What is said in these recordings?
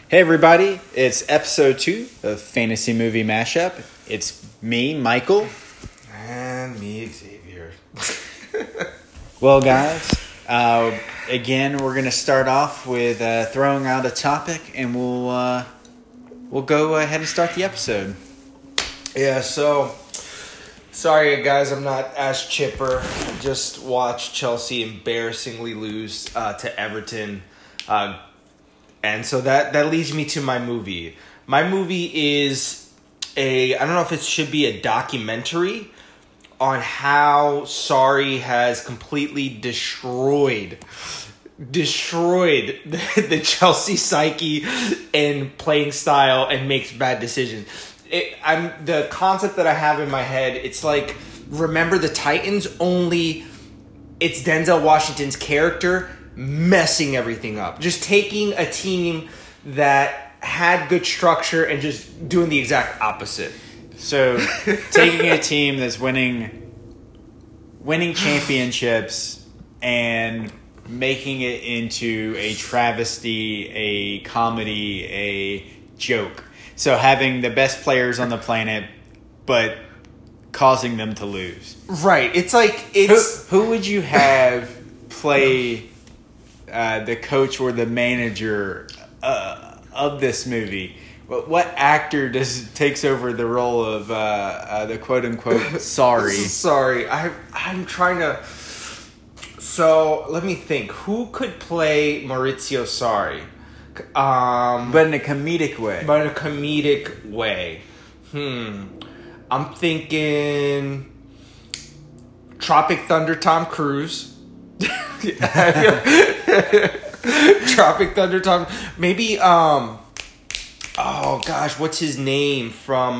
Hey everybody, it's episode 2 of Fantasy Movie Mashup. It's me, Michael. And me, Xavier. Well guys, again we're going to start off with throwing out a topic and we'll go ahead and start the episode. Yeah, so sorry guys, I'm not as chipper. Just watched Chelsea embarrassingly lose to Everton. And so that leads me to my movie. My movie is I don't know if it should be a documentary on how Sarri has completely destroyed the Chelsea psyche and playing style and makes bad decisions. The concept that I have in my head, it's like, remember the Titans, only it's Denzel Washington's character messing everything up. Just taking a team that had good structure and just doing the exact opposite. So, taking a team that's winning championships and making it into a travesty, a comedy, a joke. So, having the best players on the planet, but causing them to lose. Right. It's like, Who would you have play the coach or the manager of this movie? What actor takes over the role of the quote-unquote Sarri? Sorry, I'm trying to... So, let me think. Who could play Maurizio Sarri? But in a comedic way. I'm thinking... Tropic Thunder Tom Cruise. Tropic Thunder Tom... Maybe, oh gosh, what's his name from,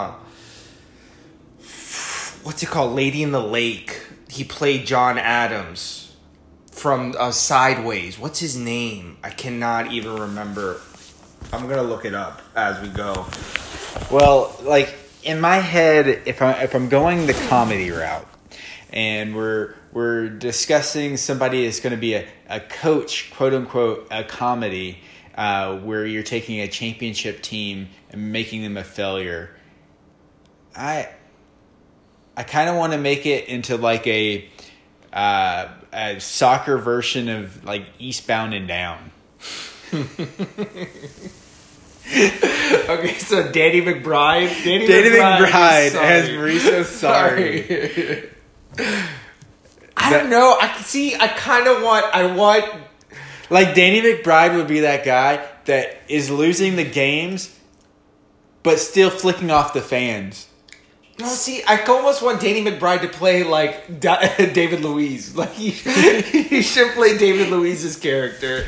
what's it called? Lady in the Lake. He played John Adams from Sideways. What's his name? I cannot even remember. I'm going to look it up as we go. Well, like, in my head, if I'm going the comedy route, and we're discussing somebody that's going to be a coach, quote-unquote, a comedy, where you're taking a championship team and making them a failure. I kind of want to make it into like a soccer version of like Eastbound and Down. Okay, so Danny McBride. Danny McBride as Maurizio Sarri. I don't know. I want... Like, Danny McBride would be that guy that is losing the games, but still flicking off the fans. No, see, I almost want Danny McBride to play, like, David Luiz. Like, he should play David Luiz's character.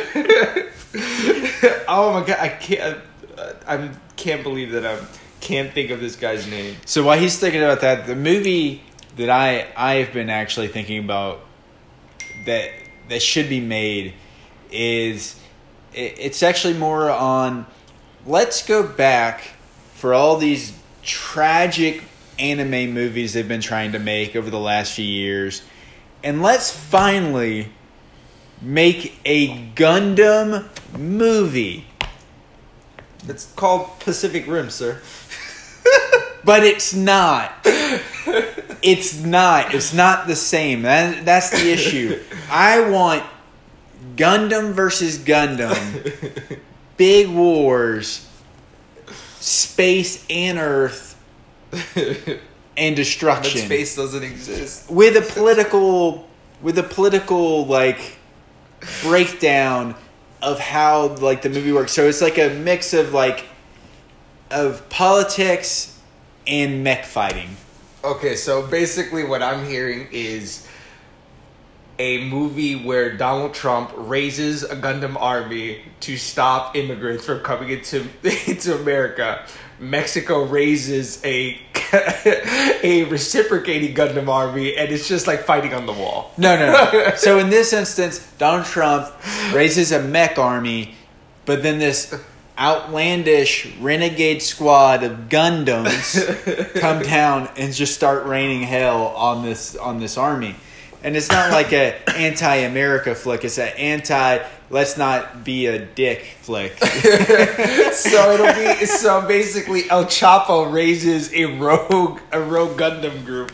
Oh, my God. I can't believe that I can't think of this guy's name. So while he's thinking about that, the movie that I have been actually thinking about that should be made is it's actually more on, let's go back for all these tragic anime movies they've been trying to make over the last few years, and let's finally make a Gundam movie. It's called Pacific Rim, sir. But it's not. It's not the same. That's the issue. I want Gundam versus Gundam. Big wars. Space and Earth. And destruction. But space doesn't exist. With a political like breakdown of how like the movie works. So it's like a mix of politics and mech fighting. Okay, so basically what I'm hearing is a movie where Donald Trump raises a Gundam army to stop immigrants from coming into America. Mexico raises a reciprocating Gundam army, and it's just like fighting on the wall. No. So in this instance, Donald Trump raises a mech army, but then this outlandish renegade squad of Gundams come down and just start raining hell on this army. And it's not like a anti-America flick. It's an anti-let's not be a dick flick. So basically El Chapo raises a rogue Gundam group.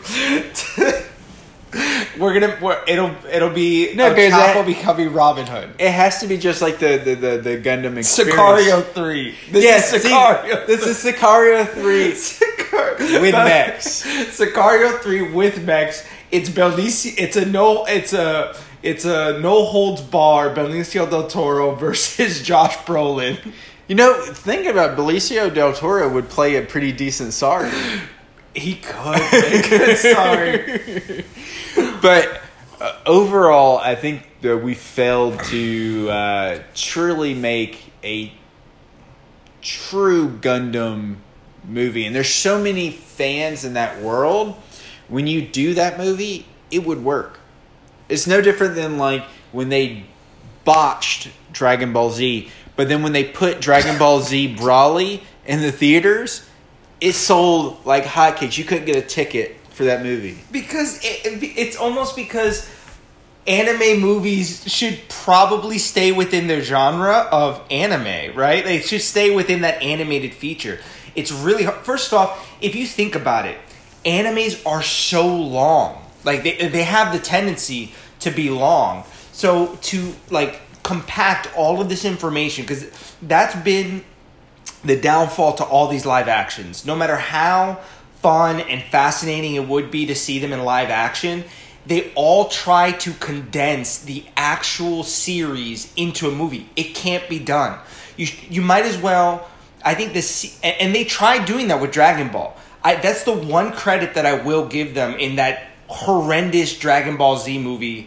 It'll be El Chapo becoming Robin Hood. It has to be just like the Gundam experience. Sicario 3. This is Sicario 3 with mechs. Sicario 3 with mechs. It's Benicio. It's a no holds bar Benicio del Toro versus Josh Brolin. You know, thinking about Benicio del Toro would play a pretty decent Sorry. He could make it Sorry. But overall, I think that we failed to truly make a true Gundam movie. And there's so many fans in that world. When you do that movie, it would work. It's no different than like when they botched Dragon Ball Z. But then when they put Dragon Ball Z Broly in the theaters, it sold like hotcakes. You couldn't get a ticket for that movie. Because it's almost because anime movies should probably stay within their genre of anime, right? They should stay within that animated feature. It's really hard. First off, if you think about it, animes are so long. Like they have the tendency to be long. So to like compact all of this information, because that's been the downfall to all these live actions. No matter how fun and fascinating it would be to see them in live action, they all try to condense the actual series into a movie. It can't be done. You might as well. I think this, and they tried doing that with Dragon Ball. That's the one credit that I will give them in that horrendous Dragon Ball Z movie,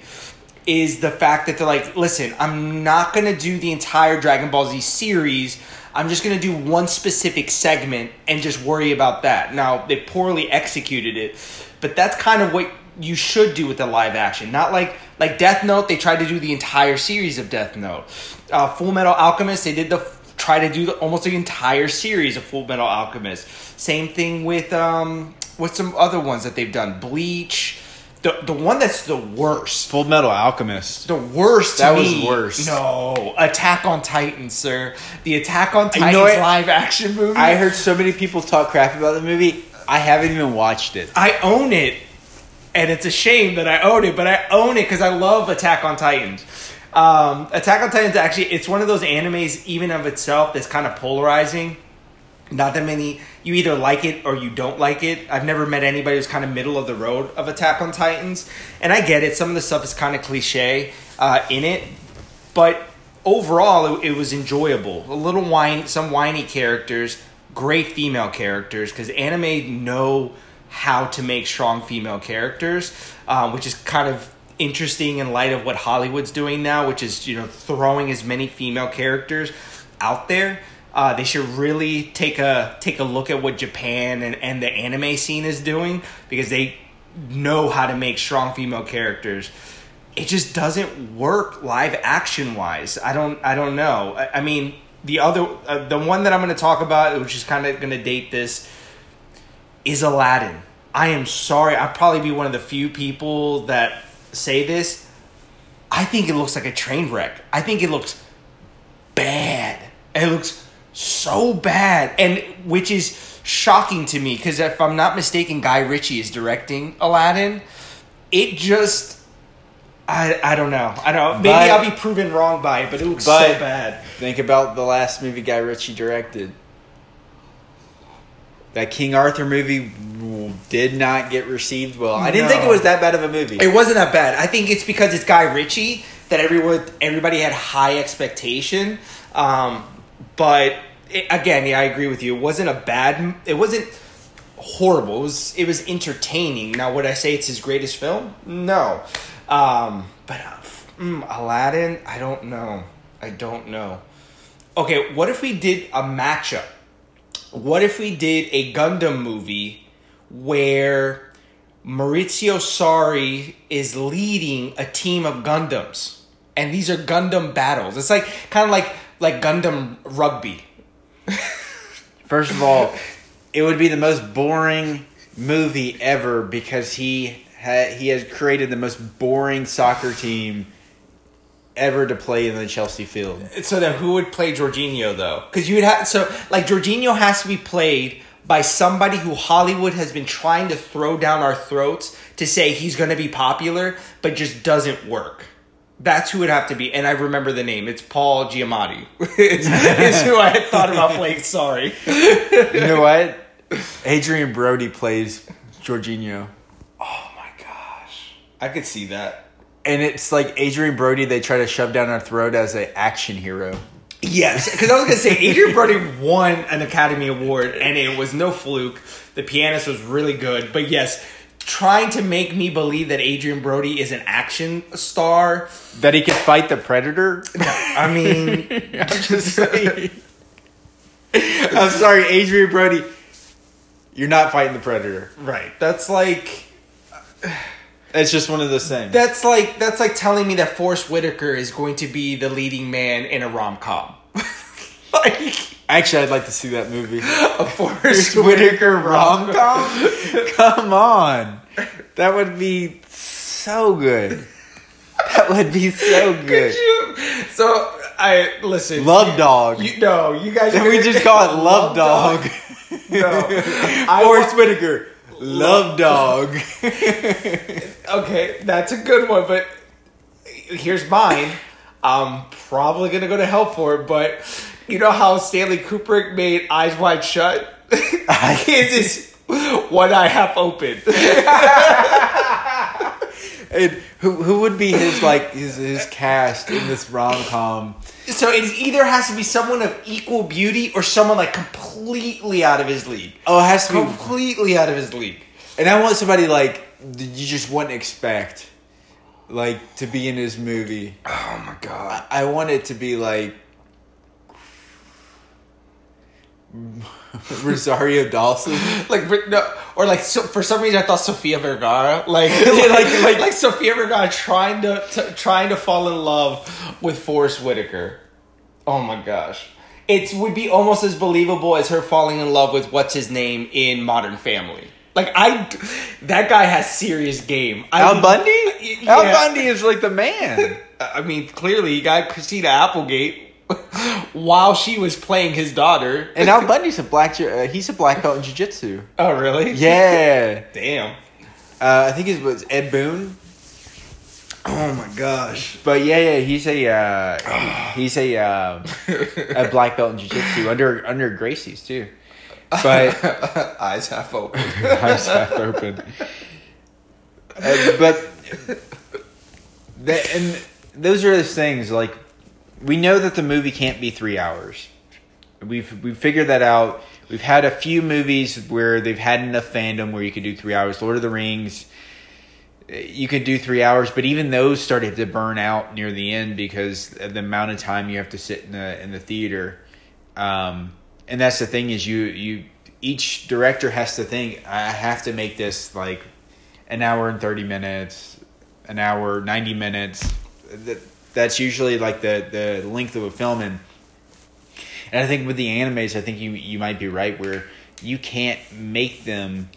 is the fact that they're like, listen, I'm not going to do the entire Dragon Ball Z series. I'm just going to do one specific segment and just worry about that. Now, they poorly executed it, but that's kind of what you should do with the live action. Not like Death Note, they tried to do the entire series of Death Note. Full Metal Alchemist, they did try to do almost the entire series of Full Metal Alchemist. Same thing with some other ones that they've done. Bleach. The one that's the worst. Full Metal Alchemist. The worst That to was me. worse. No. Attack on Titan, sir. The Attack on Titan live action movie. I heard so many people talk crap about the movie. I haven't even watched it. I own it. And it's a shame that I own it, but I own it because I love Attack on Titans. Attack on Titans, actually, it's one of those animes, even of itself, that's kind of polarizing. Not that many, you either like it or you don't like it. I've never met anybody who's kind of middle of the road of Attack on Titans. And I get it, some of the stuff is kind of cliche in it. But overall, it was enjoyable. Some whiny characters, great female characters, because anime know how to make strong female characters, which is kind of interesting in light of what Hollywood's doing now, which is, throwing as many female characters out there. They should really take a look at what Japan and the anime scene is doing, because they know how to make strong female characters. It just doesn't work live action wise. I don't know. I mean, the one that I'm going to talk about, which is kind of going to date this, is Aladdin. I am sorry. I'll probably be one of the few people that say this. I think it looks like a train wreck. I think it looks bad. It looks so bad, and which is shocking to me, because if I'm not mistaken, Guy Ritchie is directing Aladdin. It just, I don't know. Maybe I'll be proven wrong by it, but it looks so bad. Think about the last movie Guy Ritchie directed. That King Arthur movie did not get received well. I didn't think it was that bad of a movie. It wasn't that bad. I think it's because it's Guy Ritchie that everybody had high expectation. But again, I agree with you. It wasn't it wasn't horrible. It was entertaining. Now, would I say it's his greatest film? No. But Aladdin, I don't know. Okay, what if we did a matchup? What if we did a Gundam movie where Maurizio Sarri is leading a team of Gundams, and these are Gundam battles? It's like kind of like Gundam rugby. First of all, it would be the most boring movie ever, because he he has created the most boring soccer team ever to play in the Chelsea field. So then who would play Jorginho, though? Because you would have... So, like, Jorginho has to be played by somebody who Hollywood has been trying to throw down our throats to say he's going to be popular, but just doesn't work. That's who it would have to be. And I remember the name. It's Paul Giamatti. is who I had thought about playing. Sorry. You know what? Adrian Brody plays Jorginho. Oh, my gosh. I could see that. And it's like Adrian Brody they try to shove down our throat as an action hero. Yes, because I was going to say, Adrian Brody won an Academy Award, and it was no fluke. The Pianist was really good. But yes, trying to make me believe that Adrian Brody is an action star. That he can fight the Predator? I mean... I'm just saying. I'm sorry, Adrian Brody. You're not fighting the Predator. Right. That's like... It's just one of those things. That's like telling me that Forrest Whitaker is going to be the leading man in a rom-com. Actually, I'd like to see that movie. A Forrest Whitaker rom-com? Come on. That would be so good. That would be so good. So, listen. Love Dog. You guys... Then we just call it Love Dog. No. Forrest Whitaker. Love Dog. Okay, that's a good one, but here's mine. I'm probably going to go to hell for it, but you know how Stanley Kubrick made Eyes Wide Shut? His is one eye half open. And who would be his cast in this rom-com? So it either has to be someone of equal beauty or someone like completely out of his league. Oh, it has to be completely out of his league. And I want somebody like you just wouldn't expect, like, to be in his movie. Oh my god! I want it to be like Rosario Dawson, for some reason I thought Sofia Vergara, like Sofia Vergara trying to fall in love with Forrest Whitaker. Oh my gosh, it would be almost as believable as her falling in love with what's his name in Modern Family. Like that guy has serious game. Al Bundy? Yeah. Al Bundy is like the man. I mean, clearly he got Christina Applegate while she was playing his daughter. And Al Bundy's he's a black belt in jiu-jitsu. Oh, really? Yeah. Damn. I think it was Ed Boon. Oh my gosh. But yeah, he's a black belt in jiu-jitsu under Gracie's too. But eyes half open. Eyes half open. But and those are the things, like, we know that the movie can't be 3 hours. We've figured that out. We've had a few movies where they've had enough fandom where you could do 3 hours. Lord of the Rings, you could do 3 hours, but even those started to burn out near the end because of the amount of time you have to sit in the theater. And that's the thing is you each director has to think, I have to make this like an hour and 30 minutes, an hour, 90 minutes. That's usually like the length of a film. And I think with the animes, I think you might be right where you can't make them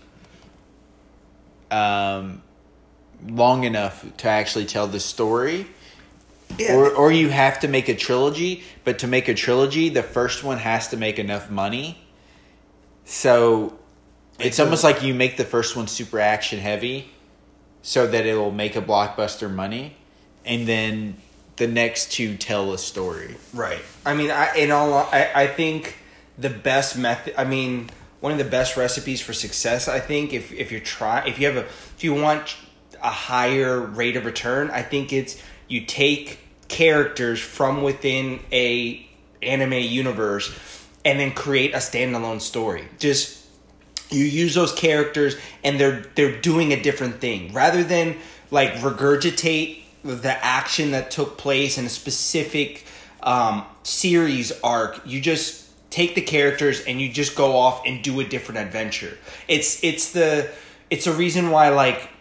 long enough to actually tell the story. Yeah. Or you have to make a trilogy, but to make a trilogy, the first one has to make enough money. So it's almost like you make the first one super action heavy so that it will make a blockbuster money, and then the next two tell a story. Right. I mean, I think the best method, I mean, one of the best recipes for success, I think, if you want a higher rate of return, I think it's you take characters from within a anime universe and then create a standalone story. Just you use those characters and they're doing a different thing rather than like regurgitate the action that took place in a specific series arc. You just take the characters and you just go off and do a different adventure. It's a reason why, like,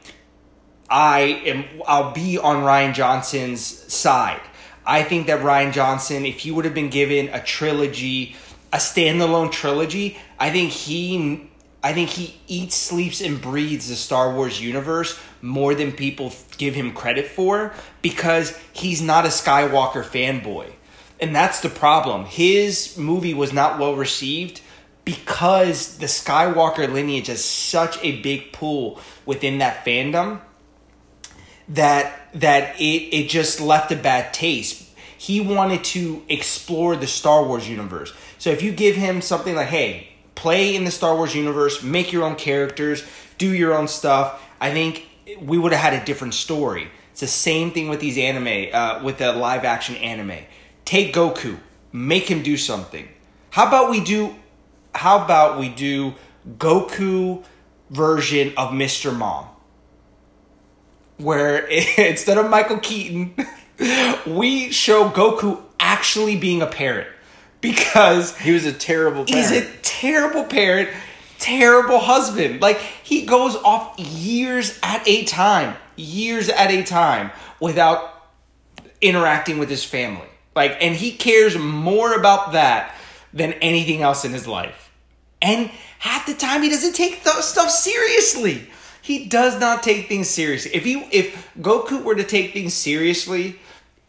I'll be on Rian Johnson's side. I think that Rian Johnson, if he would have been given a trilogy, a standalone trilogy, I think he I think he eats, sleeps, and breathes the Star Wars universe more than people give him credit for, because he's not a Skywalker fanboy. And that's the problem. His movie was not well received because the Skywalker lineage has such a big pull within that fandom that it just left a bad taste. He wanted to explore the Star Wars universe. So if you give him something like, hey, play in the Star Wars universe, make your own characters, do your own stuff, I think we would have had a different story. It's the same thing with these anime, with the live action anime. Take Goku, make him do something. How about we do Goku version of Mr. Mom? Where instead of Michael Keaton, we show Goku actually being a parent. Because he was a terrible parent. He's a terrible parent, terrible husband. Like, he goes off years at a time without interacting with his family. Like, and he cares more about that than anything else in his life. And half the time he doesn't take stuff seriously. He does not take things seriously. If Goku were to take things seriously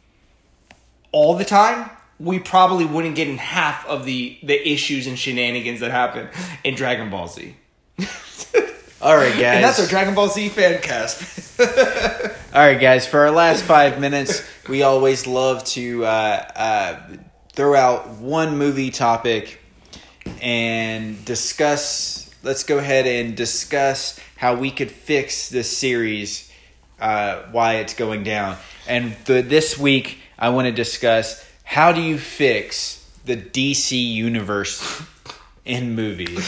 all the time, we probably wouldn't get in half of the issues and shenanigans that happen in Dragon Ball Z. All right, guys. And that's our Dragon Ball Z fan cast. All right, guys. For our last 5 minutes, we always love to throw out one movie topic and discuss. Let's go ahead and discuss how we could fix this series, why it's going down. And this week, I want to discuss, how do you fix the DC universe in movies?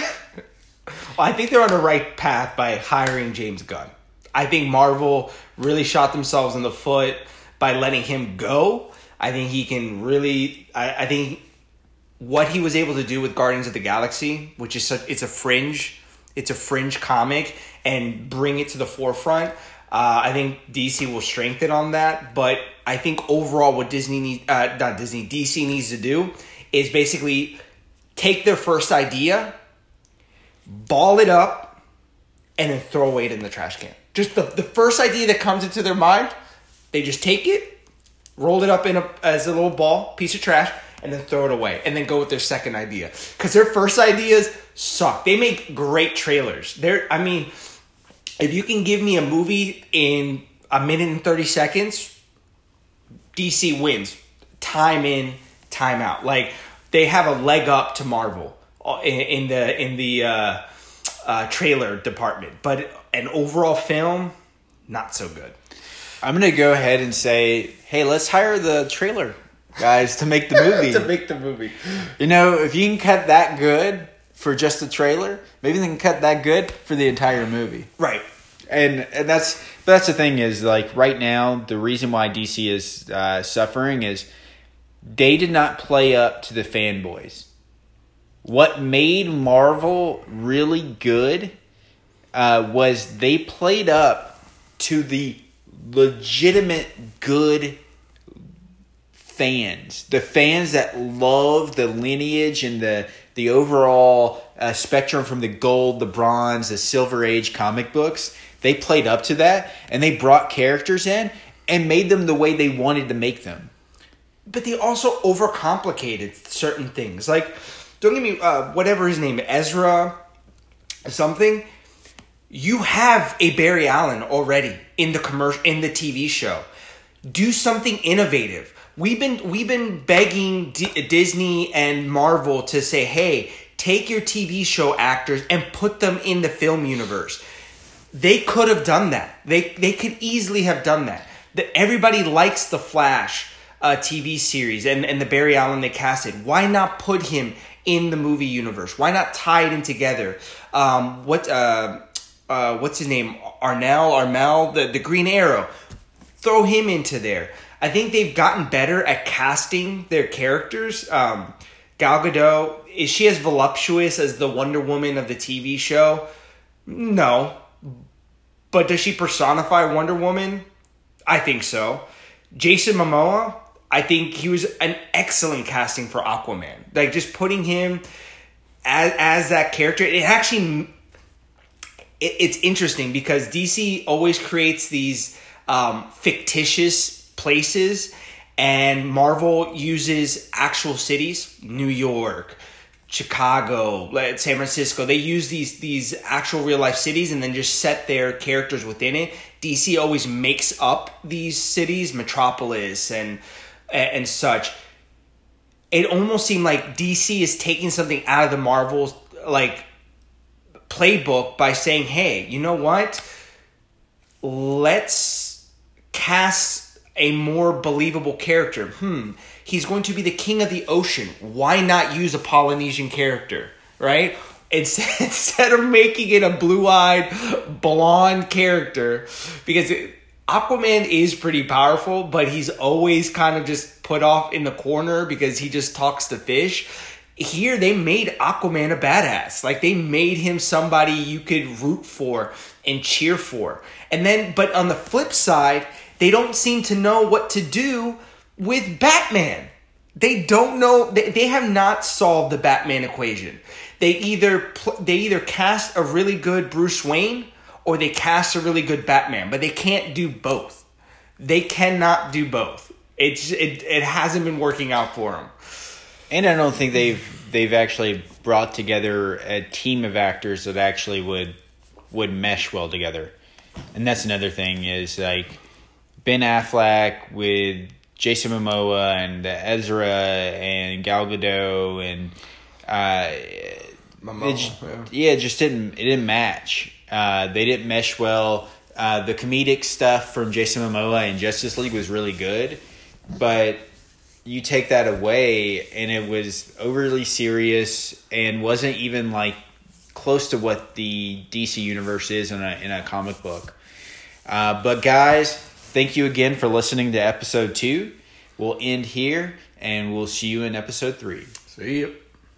Well, I think they're on the right path by hiring James Gunn. I think Marvel really shot themselves in the foot by letting him go. I think he can really... I think what he was able to do with Guardians of the Galaxy, which is it's a fringe comic, and bring it to the forefront. I think DC will strengthen on that, but I think overall what DC needs to do is basically take their first idea, ball it up, and then throw it in the trash can. Just the first idea that comes into their mind, they just take it, roll it up as a little ball, piece of trash, and then throw it away, and then go with their second idea. Because their first ideas suck. They make great trailers. If you can give me a movie in a minute and 30 seconds, DC wins. Time in, time out. Like, they have a leg up to Marvel in the trailer department. But an overall film, not so good. I'm going to go ahead and say, hey, let's hire the trailer guys to make the movie. To make the movie. You know, if you can cut that good for just the trailer, maybe they can cut that good for the entire movie. Right. And that's the thing is, like, right now, the reason why DC is suffering is they did not play up to the fanboys. What made Marvel really good was they played up to the legitimate good fans. The fans that love the lineage and the overall spectrum from the gold, the bronze, the silver age comic books. They played up to that, and they brought characters in and made them the way they wanted to make them. But they also overcomplicated certain things. Like, don't get me, whatever his name, Ezra something, you have a Barry Allen already in the TV show. Do something innovative. We've been begging Disney and Marvel to say, hey, take your TV show actors and put them in the film universe. They could have done that. They could easily have done that. Everybody likes the Flash TV series and the Barry Allen they casted. Why not put him in the movie universe? Why not tie it in together? What's his name? Armel, the Green Arrow. Throw him into there. I think they've gotten better at casting their characters. Gal Gadot, is she as voluptuous as the Wonder Woman of the TV show? No. But does she personify Wonder Woman? I think so. Jason Momoa, I think he was an excellent casting for Aquaman. Like, just putting him as that character. It actually it's interesting because DC always creates these fictitious places, and Marvel uses actual cities, New York, Chicago, San Francisco. They use these actual real life cities and then just set their characters within it. DC always makes up these cities, Metropolis and such. It almost seemed like DC is taking something out of the Marvel like playbook by saying, "Hey, you know what? Let's cast a more believable character. He's going to be the king of the ocean. Why not use a Polynesian character, right? Instead of making it a blue-eyed, blonde character, because Aquaman is pretty powerful, but he's always kind of just put off in the corner because he just talks to fish. Here, they made Aquaman a badass. Like, they made him somebody you could root for and cheer for. And then, but on the flip side, they don't seem to know what to do with Batman. They don't know. They have not solved the Batman equation. They either cast a really good Bruce Wayne or they cast a really good Batman, but they can't do both. They cannot do both. It hasn't been working out for them. And I don't think they've actually brought together a team of actors that actually would mesh well together. And that's another thing is like Ben Affleck with Jason Momoa and Ezra and Gal Gadot and it just didn't match. They didn't mesh well. The comedic stuff from Jason Momoa and Justice League was really good, but you take that away and it was overly serious and wasn't even like close to what the DC universe is in a comic book. But guys, thank you again for listening to episode 2. We'll end here and we'll see you in episode 3. See you.